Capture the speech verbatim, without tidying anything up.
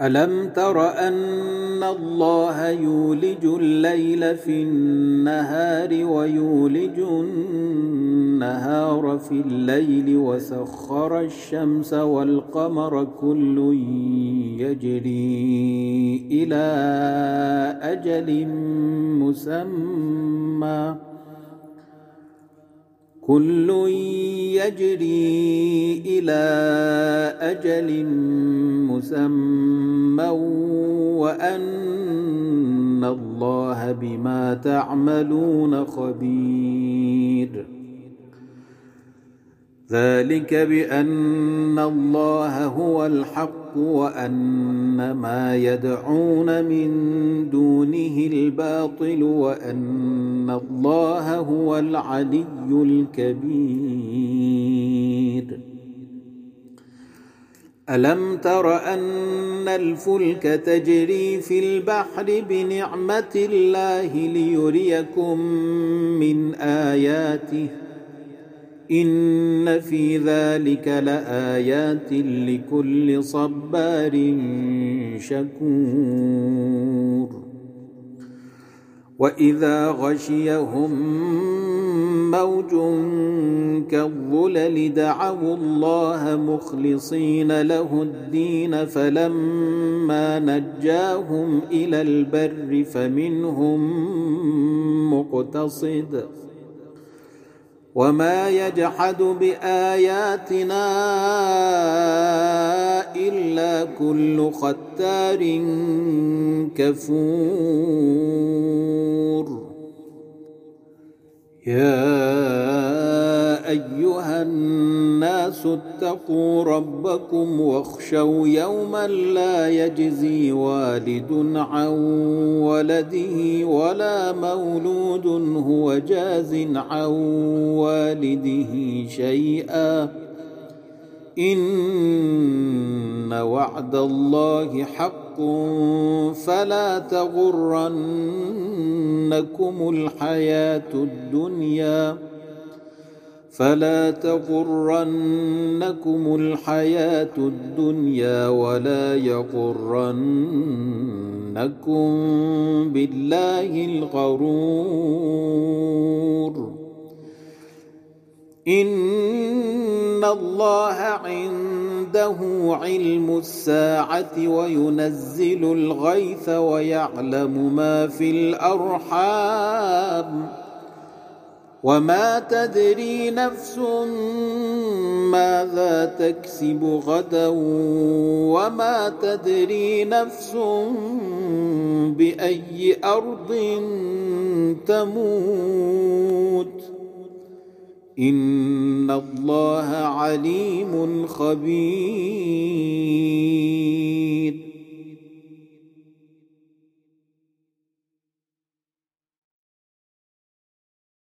ألم تر أن الله يولج الليل في النهار ويولج النهار في الليل وسخر الشمس والقمر كل يجري إلى أجل مسمى كل يجري إلى أجل مسمى وأن الله بما تعملون خبير. ذلك بأن الله هو الحق وأن ما يدعون من دونه الباطل وأن الله هو العلي الكبير. ألم تر أن الفلك تجري في البحر بنعمة الله ليريكم من آياته إن في ذلك لآيات لكل صبار شكور. وإذا غشيهم موج كالظلل دعوا الله مخلصين له الدين فلما نجاهم إلى البر فمنهم مقتصد وما يجحد بآياتنا إلا كل ختار كفور. يا أيها الناس اتقوا ربكم واخشوا يوما لا يجزي والد عن ولده ولا مولود هو جاز عن والده شيئا إن وعد الله حق فلا تغرنكم الحياة الدنيا فلا تغرنكم الحياة الدنيا ولا يغرنكم بالله الغرور. إن الله عنده علم الساعة وينزل الغيث ويعلم ما في الأرحام وما تدري نفس ماذا تكسب غدا وما تدري نفس بأي أرض تموت إن الله عليم خبير.